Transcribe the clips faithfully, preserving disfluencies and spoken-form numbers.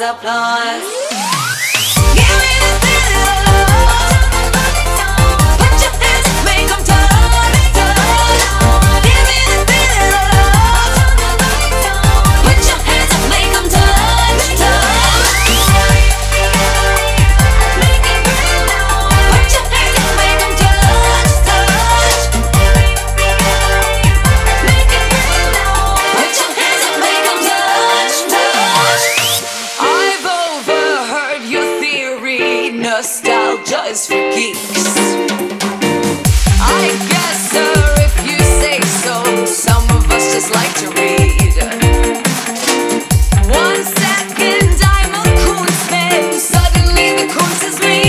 applause. Give me the feeling of love. Put your hands up, make 'em touch, touch. Give me the feeling of love. Put your hands up, make 'em touch, touch. Make it real. Put your hands up, make 'em touch, touch. Make it real. Put your hands up, make 'em touch, touch. I've overheard your theory, nostalgia is for geeks. I guess, sir, if you say so, some of us just like to read. One second I'm a Kunstman, suddenly the Kunst is me.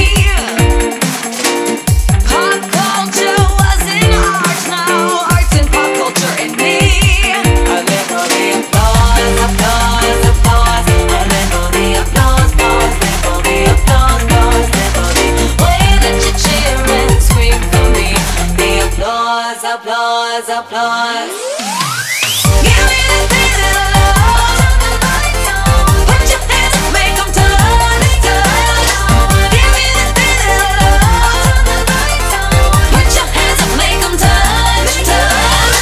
Pop culture was in art, now art's in pop culture in me. A little the applause, applause, applause. A little the applause, applause, little the applause, applause, little the way that you cheer and scream for me. The applause, applause, applause. Give me the feeling of love. Put your hands up, make 'em touch, touch. Give me the feeling of love. Put your hands up, make 'em touch, touch.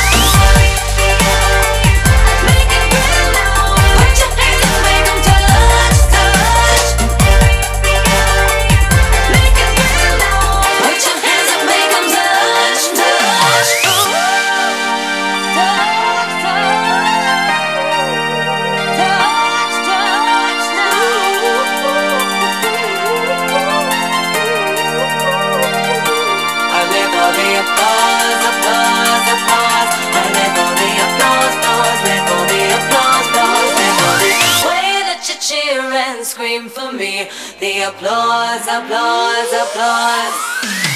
Make it real. Put your hands up, make 'em touch, touch. Make it real. Put your hands up, make 'em touch, touch. Touch, touch. Touch, touch now. I live for the applause, applause, applause. I live for the applause, applause, live for the applause, applause, live for the way that you cheer and scream for me. The applause, applause, applause.